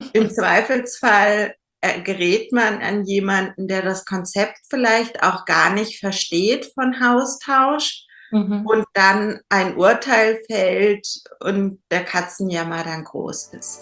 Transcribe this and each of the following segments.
Im Zweifelsfall gerät man an jemanden, der das Konzept vielleicht auch gar nicht versteht von Haustausch Mhm. und dann ein Urteil fällt und der Katzenjammer dann groß ist.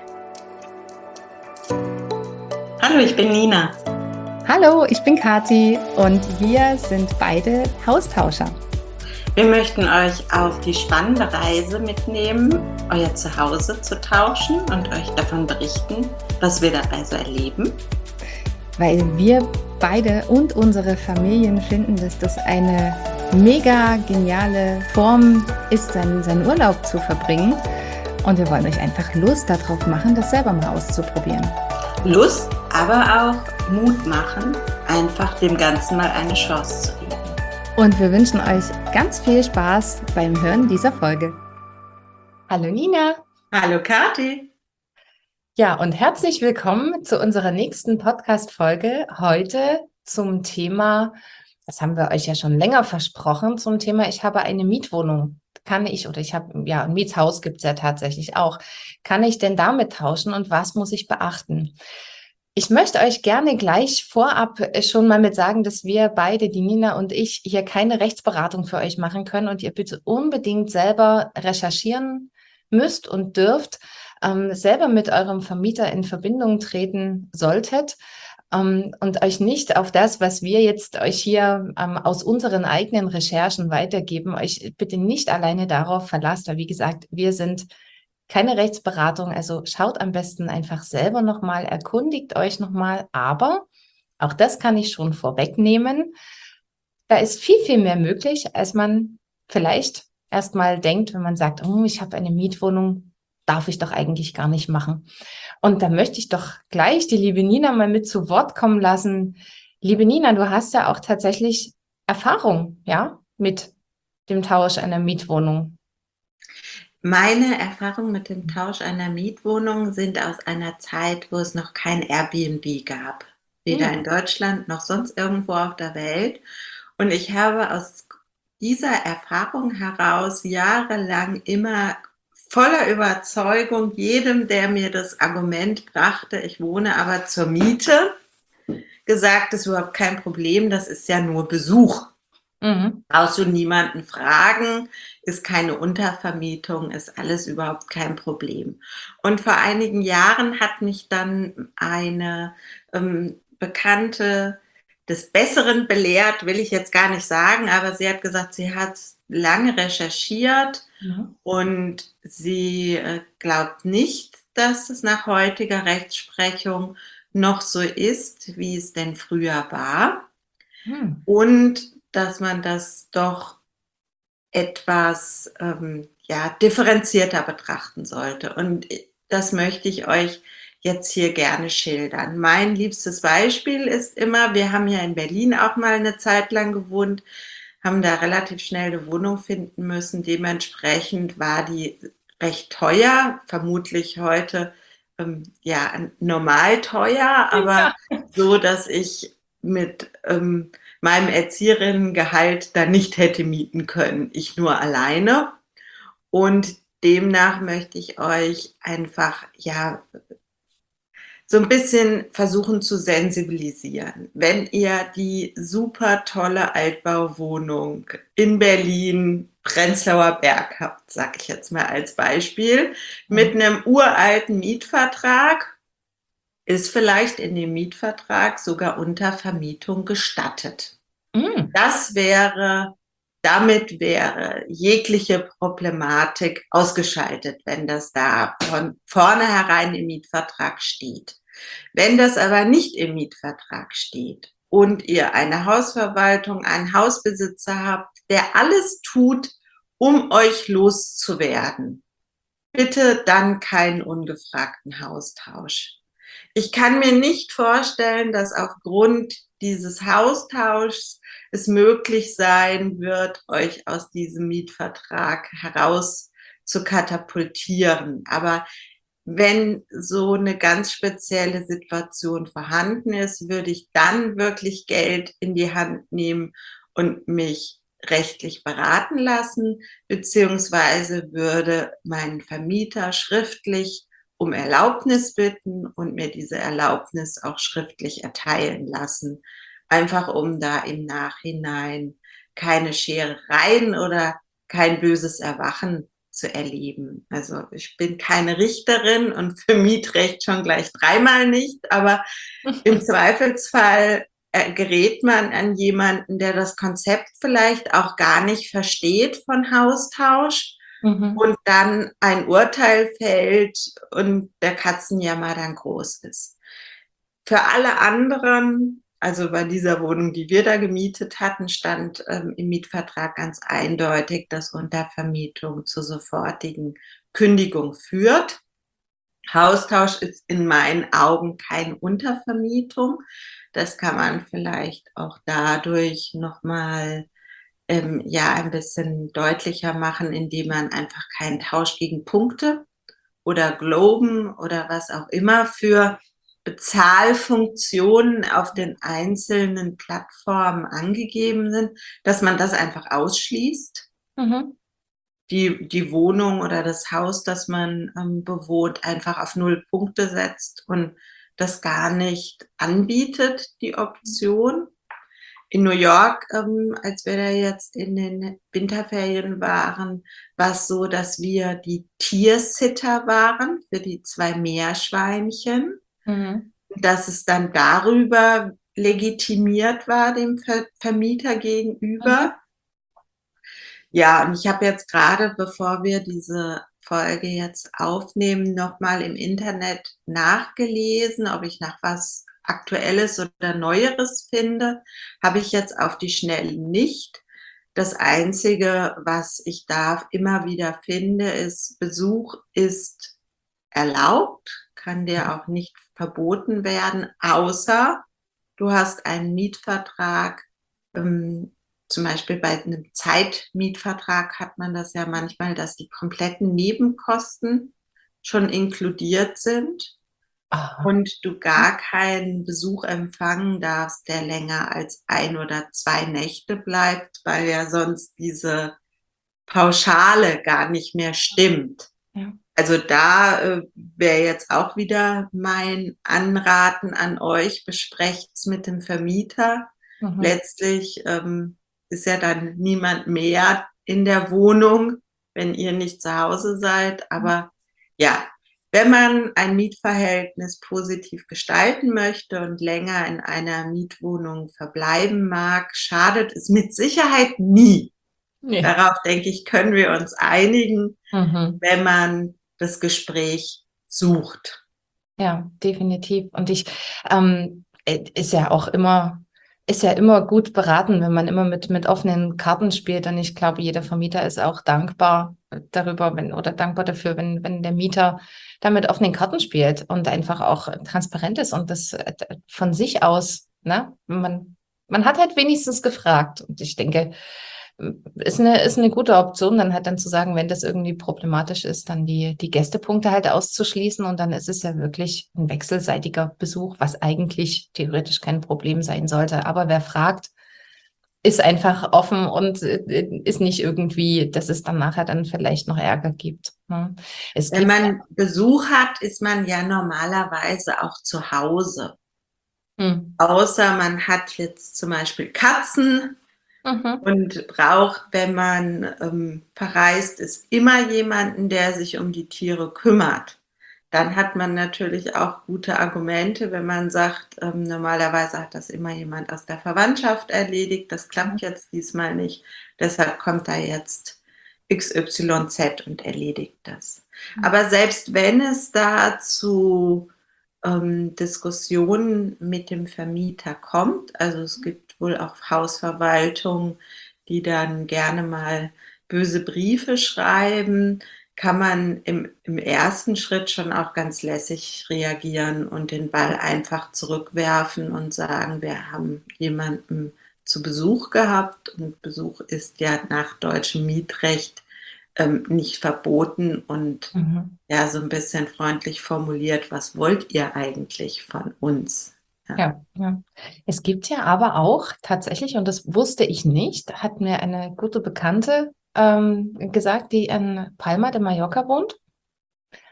Hallo, ich bin Nina. Hallo, ich bin Kathi und wir sind beide Haustauscher. Wir möchten euch auf die spannende Reise mitnehmen, euer Zuhause zu tauschen und euch davon berichten, was wir dabei so erleben. Weil wir beide und unsere Familien finden, dass das eine mega geniale Form ist, seinen Urlaub zu verbringen. Und wir wollen euch einfach Lust darauf machen, das selber mal auszuprobieren. Lust, aber auch Mut machen, einfach dem Ganzen mal eine Chance zu geben. Und wir wünschen euch ganz viel Spaß beim Hören dieser Folge. Hallo Nina. Hallo Kathi. Ja, und herzlich willkommen zu unserer nächsten Podcast-Folge. Heute zum Thema, das haben wir euch ja schon länger versprochen, zum Thema, ich habe eine Mietwohnung. Ein Mietshaus gibt es ja tatsächlich auch. Kann ich denn damit tauschen und was muss ich beachten? Ich möchte euch gerne gleich vorab schon mal mit sagen, dass wir beide, die Nina und ich, hier keine Rechtsberatung für euch machen können und ihr bitte unbedingt selber recherchieren müsst und dürft, selber mit eurem Vermieter in Verbindung treten solltet und euch nicht auf das, was wir jetzt euch hier aus unseren eigenen Recherchen weitergeben, euch bitte nicht alleine darauf verlasst, weil wie gesagt, wir sind keine Rechtsberatung, also schaut am besten einfach selber nochmal, erkundigt euch nochmal, aber auch das kann ich schon vorwegnehmen. Da ist viel, viel mehr möglich, als man vielleicht erstmal denkt, wenn man sagt, oh, ich habe eine Mietwohnung, darf ich doch eigentlich gar nicht machen. Und da möchte ich doch gleich die liebe Nina mal mit zu Wort kommen lassen. Liebe Nina, du hast ja auch tatsächlich Erfahrung, ja, mit dem Tausch einer Mietwohnung. Meine Erfahrungen mit dem Tausch einer Mietwohnung sind aus einer Zeit, wo es noch kein Airbnb gab. Weder in Deutschland noch sonst irgendwo auf der Welt. Und ich habe aus dieser Erfahrung heraus jahrelang immer voller Überzeugung jedem, der mir das Argument brachte, ich wohne aber zur Miete, gesagt, das ist überhaupt kein Problem, das ist ja nur Besuch. Brauchst du niemanden fragen, ist keine Untervermietung, ist alles überhaupt kein Problem. Und vor einigen Jahren hat mich dann eine Bekannte des Besseren belehrt, will ich jetzt gar nicht sagen, aber sie hat gesagt, sie hat lange recherchiert und sie glaubt nicht, dass es nach heutiger Rechtsprechung noch so ist, wie es denn früher war. Und dass man das doch etwas differenzierter betrachten sollte. Und das möchte ich euch jetzt hier gerne schildern. Mein liebstes Beispiel ist immer, wir haben ja in Berlin auch mal eine Zeit lang gewohnt, haben da relativ schnell eine Wohnung finden müssen. Dementsprechend war die recht teuer, vermutlich heute normal teuer, aber so, dass ich mit meinem Erzieherinnengehalt da nicht hätte mieten können. Ich nur alleine. Und demnach möchte ich euch einfach, so ein bisschen versuchen zu sensibilisieren. Wenn ihr die super tolle Altbauwohnung in Berlin, Prenzlauer Berg habt, sag ich jetzt mal als Beispiel, mit einem uralten Mietvertrag, ist vielleicht in dem Mietvertrag sogar Untervermietung gestattet. Damit wäre jegliche Problematik ausgeschaltet, wenn das da von vornherein im Mietvertrag steht. Wenn das aber nicht im Mietvertrag steht und ihr eine Hausverwaltung, einen Hausbesitzer habt, der alles tut, um euch loszuwerden, bitte dann keinen ungefragten Haustausch. Ich kann mir nicht vorstellen, dass aufgrund dieses Haustauschs es möglich sein wird, euch aus diesem Mietvertrag heraus zu katapultieren. Aber wenn so eine ganz spezielle Situation vorhanden ist, würde ich dann wirklich Geld in die Hand nehmen und mich rechtlich beraten lassen, beziehungsweise würde meinen Vermieter schriftlich um Erlaubnis bitten und mir diese Erlaubnis auch schriftlich erteilen lassen. Einfach um da im Nachhinein keine Scherereien oder kein böses Erwachen zu erleben. Also ich bin keine Richterin und für Mietrecht schon gleich 3-mal nicht, aber im Zweifelsfall gerät man an jemanden, der das Konzept vielleicht auch gar nicht versteht von Haustausch und dann ein Urteil fällt und der Katzenjammer dann groß ist. Für alle anderen, also bei dieser Wohnung, die wir da gemietet hatten, stand im Mietvertrag ganz eindeutig, dass Untervermietung zur sofortigen Kündigung führt. Haustausch ist in meinen Augen keine Untervermietung. Das kann man vielleicht auch dadurch nochmal ein bisschen deutlicher machen, indem man einfach keinen Tausch gegen Punkte oder Globen oder was auch immer für Bezahlfunktionen auf den einzelnen Plattformen angegeben sind, dass man das einfach ausschließt. Die Wohnung oder das Haus, das man bewohnt, einfach auf 0 Punkte setzt und das gar nicht anbietet, die Option. In New York, als wir da jetzt in den Winterferien waren, war es so, dass wir die Tiersitter waren für die 2 Meerschweinchen. Dass es dann darüber legitimiert war, dem Vermieter gegenüber. Ja, und ich habe jetzt gerade, bevor wir diese Folge jetzt aufnehmen, nochmal im Internet nachgelesen, ob ich nach was Aktuelles oder Neueres finde. Habe ich jetzt auf die Schnelle nicht. Das Einzige, was ich da immer wieder finde, ist, Besuch ist erlaubt, kann dir auch nicht verboten werden, außer du hast einen Mietvertrag, zum Beispiel bei einem Zeitmietvertrag hat man das ja manchmal, dass die kompletten Nebenkosten schon inkludiert sind und du gar keinen Besuch empfangen darfst, der länger als 1 oder 2 Nächte bleibt, weil ja sonst diese Pauschale gar nicht mehr stimmt. Ja. Also da wäre jetzt auch wieder mein Anraten an euch, besprecht's mit dem Vermieter. Letztlich ist ja dann niemand mehr in der Wohnung, wenn ihr nicht zu Hause seid. Aber ja, wenn man ein Mietverhältnis positiv gestalten möchte und länger in einer Mietwohnung verbleiben mag, schadet es mit Sicherheit nie. Nee. Darauf, denke ich, können wir uns einigen, wenn man das Gespräch sucht. Ja, definitiv. Und ist ja immer gut beraten, wenn man immer mit offenen Karten spielt. Und ich glaube, jeder Vermieter ist auch dankbar dankbar dafür, wenn der Mieter da mit offenen Karten spielt und einfach auch transparent ist und das von sich aus, ne? Man hat halt wenigstens gefragt. Und ich denke, ist eine gute Option, dann zu sagen, wenn das irgendwie problematisch ist, dann die Gästepunkte halt auszuschließen und dann ist es ja wirklich ein wechselseitiger Besuch, was eigentlich theoretisch kein Problem sein sollte. Aber wer fragt, ist einfach offen und ist nicht irgendwie, dass es dann nachher dann vielleicht noch Ärger gibt. Ne? Wenn man Besuch hat, ist man ja normalerweise auch zu Hause. Außer man hat jetzt zum Beispiel Katzen, und braucht, wenn man verreist ist, immer jemanden, der sich um die Tiere kümmert. Dann hat man natürlich auch gute Argumente, wenn man sagt, normalerweise hat das immer jemand aus der Verwandtschaft erledigt. Das klappt jetzt diesmal nicht. Deshalb kommt da jetzt XYZ und erledigt das. Aber selbst wenn es da zu Diskussionen mit dem Vermieter kommt, also es gibt wohl auch Hausverwaltungen, die dann gerne mal böse Briefe schreiben, kann man im ersten Schritt schon auch ganz lässig reagieren und den Ball einfach zurückwerfen und sagen, wir haben jemanden zu Besuch gehabt und Besuch ist ja nach deutschem Mietrecht nicht verboten und ja, so ein bisschen freundlich formuliert, was wollt ihr eigentlich von uns? Ja. Es gibt ja aber auch tatsächlich, und das wusste ich nicht, hat mir eine gute Bekannte gesagt, die in Palma de Mallorca wohnt.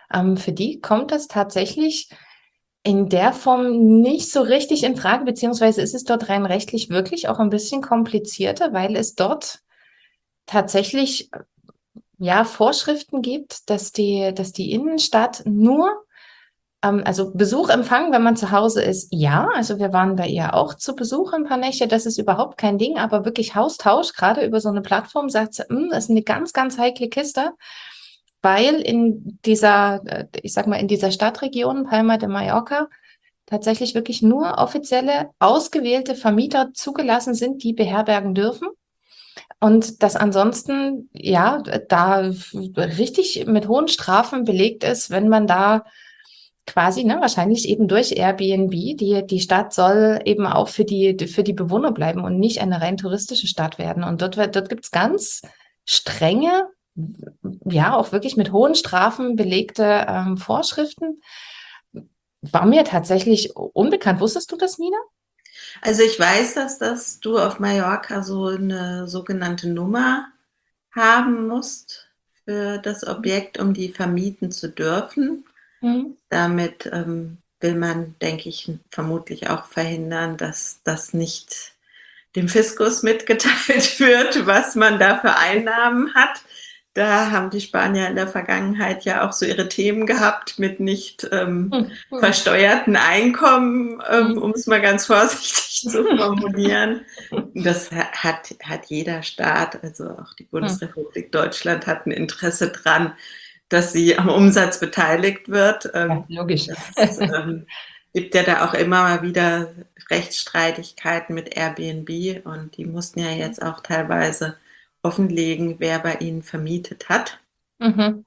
für die kommt das tatsächlich in der Form nicht so richtig in Frage, beziehungsweise ist es dort rein rechtlich wirklich auch ein bisschen komplizierter, weil es dort tatsächlich Vorschriften gibt, dass die Innenstadt nur, also Besuch empfangen, wenn man zu Hause ist, ja. Also wir waren bei ihr auch zu Besuch ein paar Nächte, das ist überhaupt kein Ding, aber wirklich Haustausch, gerade über so eine Plattform, sagt sie, das ist eine ganz, ganz heikle Kiste, weil in dieser, ich sag mal, in dieser Stadtregion Palma de Mallorca tatsächlich wirklich nur offizielle, ausgewählte Vermieter zugelassen sind, die beherbergen dürfen. Und dass ansonsten, da richtig mit hohen Strafen belegt ist, wenn man da quasi, wahrscheinlich eben durch Airbnb, die Stadt soll eben auch für die Bewohner bleiben und nicht eine rein touristische Stadt werden. Und dort gibt es ganz strenge, auch wirklich mit hohen Strafen belegte Vorschriften. War mir tatsächlich unbekannt. Wusstest du das, Nina? Also ich weiß, dass du auf Mallorca so eine sogenannte Nummer haben musst für das Objekt, um die vermieten zu dürfen. Mhm. Damit will man, denke ich, vermutlich auch verhindern, dass das nicht dem Fiskus mitgeteilt wird, was man da für Einnahmen hat. Da haben die Spanier in der Vergangenheit ja auch so ihre Themen gehabt mit nicht versteuerten Einkommen, um es mal ganz vorsichtig zu formulieren. Das hat jeder Staat, also auch die Bundesrepublik Deutschland hat ein Interesse dran, dass sie am Umsatz beteiligt wird. Ja, logisch. Es gibt ja da auch immer mal wieder Rechtsstreitigkeiten mit Airbnb und die mussten ja jetzt auch teilweise offenlegen, wer bei ihnen vermietet hat. Mhm.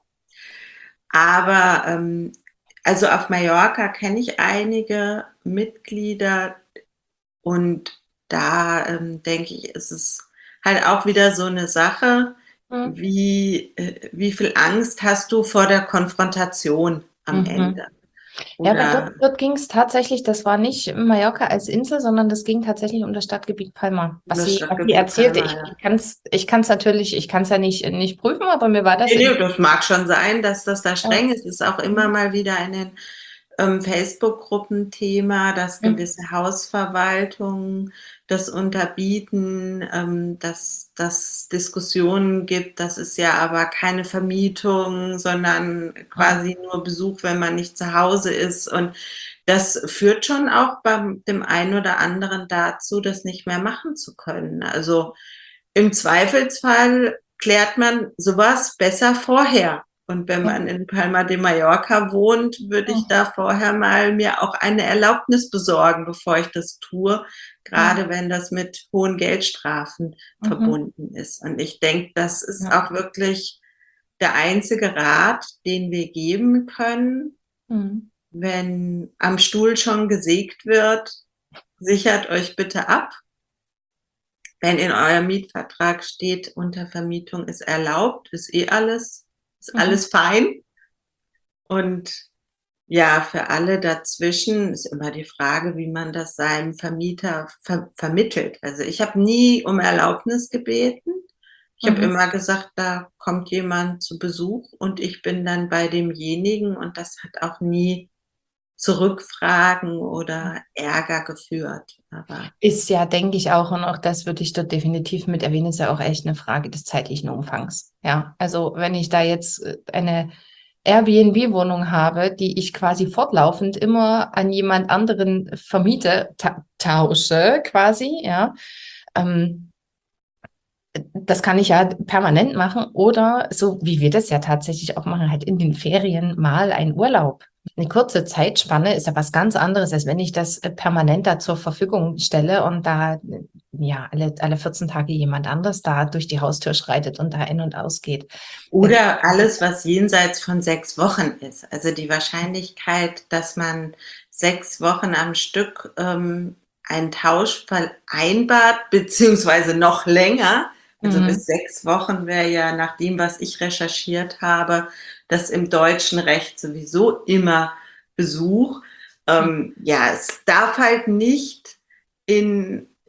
Aber also auf Mallorca kenne ich einige Mitglieder und da denke ich, ist es halt auch wieder so eine Sache, wie viel Angst hast du vor der Konfrontation am Ende? Ja, aber dort ging es tatsächlich, das war nicht Mallorca als Insel, sondern das ging tatsächlich um das Stadtgebiet Palma. Was sie erzählte, Palma, ich kann es natürlich, ich kann es ja nicht prüfen, aber mir war das. Nee, das mag schon sein, dass das da streng ist. Es ist auch immer mal wieder in den Facebook-Gruppen Thema, dass gewisse Hausverwaltungen das unterbieten, dass es Diskussionen gibt, das ist ja aber keine Vermietung, sondern quasi nur Besuch, wenn man nicht zu Hause ist. Und das führt schon auch bei dem einen oder anderen dazu, das nicht mehr machen zu können. Also im Zweifelsfall klärt man sowas besser vorher. Und wenn man in Palma de Mallorca wohnt, würde ich da vorher mal mir auch eine Erlaubnis besorgen, bevor ich das tue, gerade wenn das mit hohen Geldstrafen verbunden ist. Und ich denke, das ist auch wirklich der einzige Rat, den wir geben können, wenn am Stuhl schon gesägt wird, sichert euch bitte ab. Wenn in eurem Mietvertrag steht, Untervermietung ist erlaubt, ist alles fein. Und ja, für alle dazwischen ist immer die Frage, wie man das seinem Vermieter vermittelt. Also ich habe nie um Erlaubnis gebeten. Ich habe immer gesagt, da kommt jemand zu Besuch und ich bin dann bei demjenigen und das hat auch nie zu Rückfragen oder Ärger geführt. Aber ist ja, denke ich auch, und auch das würde ich dort definitiv mit erwähnen, ist ja auch echt eine Frage des zeitlichen Umfangs. Ja, also wenn ich da jetzt eine Airbnb-Wohnung habe, die ich quasi fortlaufend immer an jemand anderen vermiete, tausche quasi, ja, das kann ich ja permanent machen oder so wie wir das ja tatsächlich auch machen, halt in den Ferien mal einen Urlaub. Eine kurze Zeitspanne ist ja was ganz anderes, als wenn ich das permanent da zur Verfügung stelle und da alle 14 Tage jemand anderes da durch die Haustür schreitet und da ein- und ausgeht. Oder alles, was jenseits von 6 Wochen ist. Also die Wahrscheinlichkeit, dass man 6 Wochen am Stück einen Tausch vereinbart, beziehungsweise noch länger, also bis 6 Wochen wäre ja nach dem, was ich recherchiert habe, das im deutschen Recht sowieso immer Besuch. Es darf halt nicht in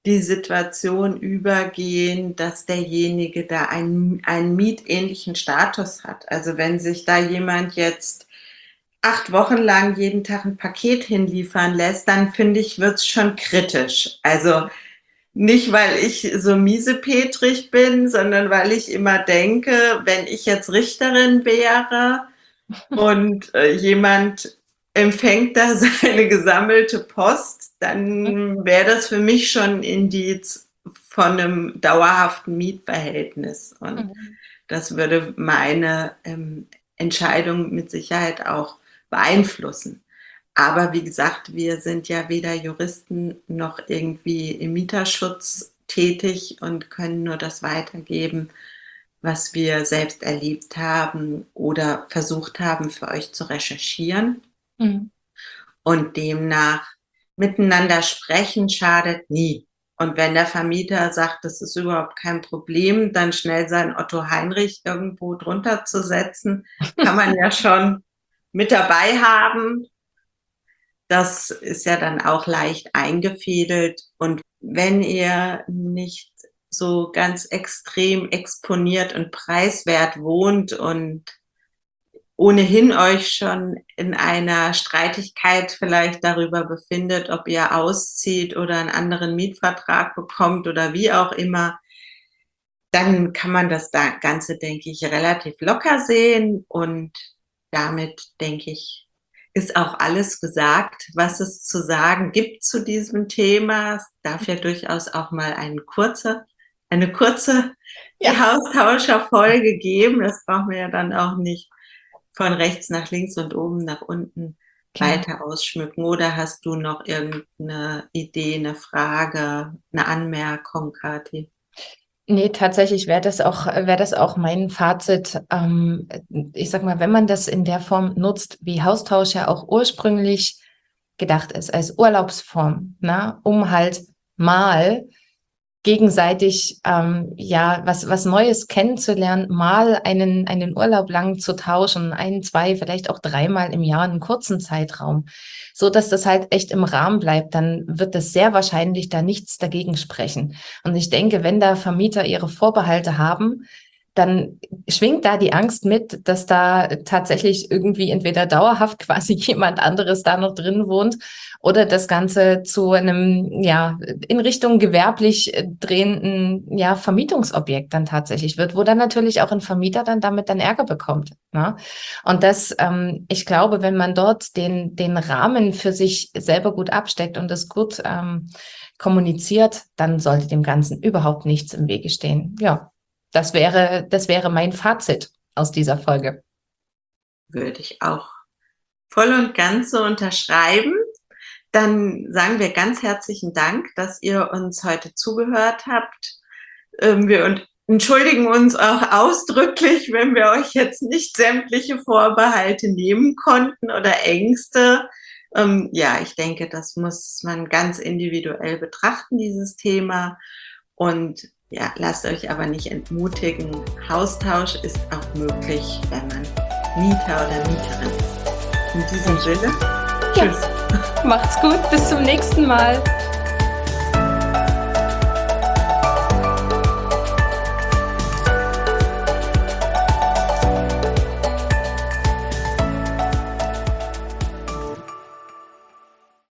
die Situation übergehen, dass derjenige da einen mietähnlichen Status hat. Also wenn sich da jemand jetzt 8 Wochen lang jeden Tag ein Paket hinliefern lässt, dann finde ich, wird es schon kritisch. Also nicht, weil ich so miesepetrig bin, sondern weil ich immer denke, wenn ich jetzt Richterin wäre und jemand empfängt da seine gesammelte Post, dann wäre das für mich schon ein Indiz von einem dauerhaften Mietverhältnis. Und das würde meine Entscheidung mit Sicherheit auch beeinflussen. Aber wie gesagt, wir sind ja weder Juristen noch irgendwie im Mieterschutz tätig und können nur das weitergeben, was wir selbst erlebt haben oder versucht haben, für euch zu recherchieren. Und demnach miteinander sprechen schadet nie. Und wenn der Vermieter sagt, das ist überhaupt kein Problem, dann schnell seinen Otto Heinrich irgendwo drunter zu setzen, kann man ja schon mit dabei haben. Das ist ja dann auch leicht eingefädelt. Und wenn ihr nicht so ganz extrem exponiert und preiswert wohnt und ohnehin euch schon in einer Streitigkeit vielleicht darüber befindet, ob ihr auszieht oder einen anderen Mietvertrag bekommt oder wie auch immer, dann kann man das Ganze, denke ich, relativ locker sehen. Und damit, denke ich, ist auch alles gesagt, was es zu sagen gibt zu diesem Thema. Es darf ja durchaus auch mal eine kurze Haustauscher-Folge geben. Das brauchen wir ja dann auch nicht von rechts nach links und oben nach unten weiter ausschmücken. Oder hast du noch irgendeine Idee, eine Frage, eine Anmerkung, Kathi? Nee, tatsächlich wäre das auch mein Fazit. Ich sag mal, wenn man das in der Form nutzt, wie Haustausch ja auch ursprünglich gedacht ist, als Urlaubsform, ne, um halt mal gegenseitig was Neues kennenzulernen, mal einen Urlaub lang zu tauschen, 1, 2, vielleicht auch 3-mal im Jahr, einen kurzen Zeitraum, so dass das halt echt im Rahmen bleibt, dann wird es sehr wahrscheinlich da nichts dagegen sprechen. Und ich denke, wenn da Vermieter ihre Vorbehalte haben, dann schwingt da die Angst mit, dass da tatsächlich irgendwie entweder dauerhaft quasi jemand anderes da noch drin wohnt oder das Ganze zu einem, in Richtung gewerblich drehenden, Vermietungsobjekt dann tatsächlich wird, wo dann natürlich auch ein Vermieter dann damit dann Ärger bekommt. Ne? Und das, ich glaube, wenn man dort den Rahmen für sich selber gut absteckt und das gut kommuniziert, dann sollte dem Ganzen überhaupt nichts im Wege stehen. Ja. Das wäre mein Fazit aus dieser Folge. Würde ich auch voll und ganz so unterschreiben. Dann sagen wir ganz herzlichen Dank, dass ihr uns heute zugehört habt. Wir entschuldigen uns auch ausdrücklich, wenn wir euch jetzt nicht sämtliche Vorbehalte nehmen konnten oder Ängste. Ich denke, das muss man ganz individuell betrachten, dieses Thema. Und ja, lasst euch aber nicht entmutigen. Haustausch ist auch möglich, wenn man Mieter oder Mieterin ist. In diesem Sinne, tschüss. Macht's gut, bis zum nächsten Mal.